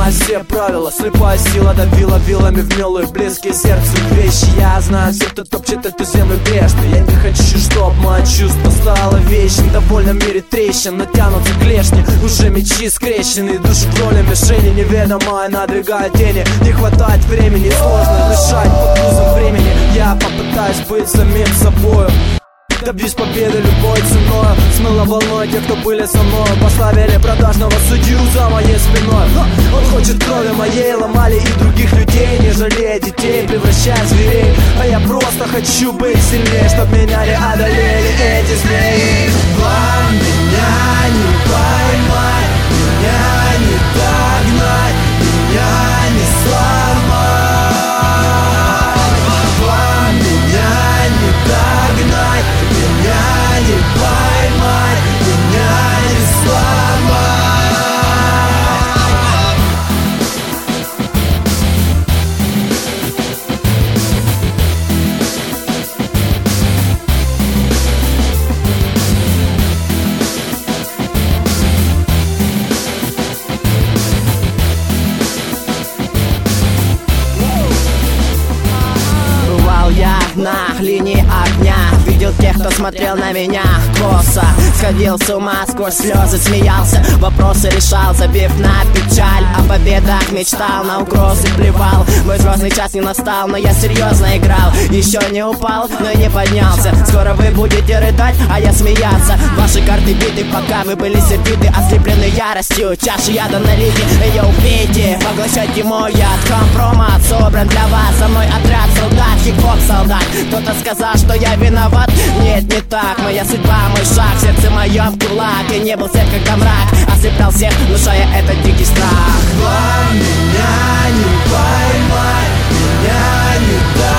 знаю все правила. Слепая сила давила вилами в милые близкие сердцу вещи. Я знаю, все, кто топчет эту землю грешную. Я не хочу, чтоб мое чувство стало вечным. В довольном мире трещин натянутся клешни. Уже мечи скрещены, души в роли мишени. Неведомая надвигает тени. Не хватает времени, сложно дышать под грузом времени. Я попытаюсь быть самим собою. Добьюсь победы любой ценой. Смыло волной тех, кто были со мной. Поставили продажного судью за моей спиной. Он хочет крови моей, ломали и других людей, не жалея детей, превращая в зверей. А я просто хочу быть сильнее, чтоб меня не одолели эти змеи. Вам меня не поймать, меня не догнать, меня не сломать. Вам меня не догнать, меня не поймать, меня не сломать. Бывал я на линии огня, видел тех, кто смотрел на меня косо. Сходил с ума, сквозь слезы смеялся, вопросы решал, забив на печаль. О победах мечтал, на угрозы плевал. Мой звездный час не настал, но я серьезно играл. Еще не упал, но и не поднялся. Скоро вы будете рыдать, а я смеяться. Ваши карты биты, пока вы были сердиты, ослеплены яростью, чаши яда налиты. Ее убейте, поглощайте мой яд. Компромат собран для вас, со мной отряд солдат, хип-хоп солдат. Кто-то сказал, что я виноват, нет, не так. Моя судьба, мой шаг, в сердце моем кулак. Я не был свет, когда мрак ослеплял всех, внушая этот дикий страх. Вам меня не поймать, меня не догнать.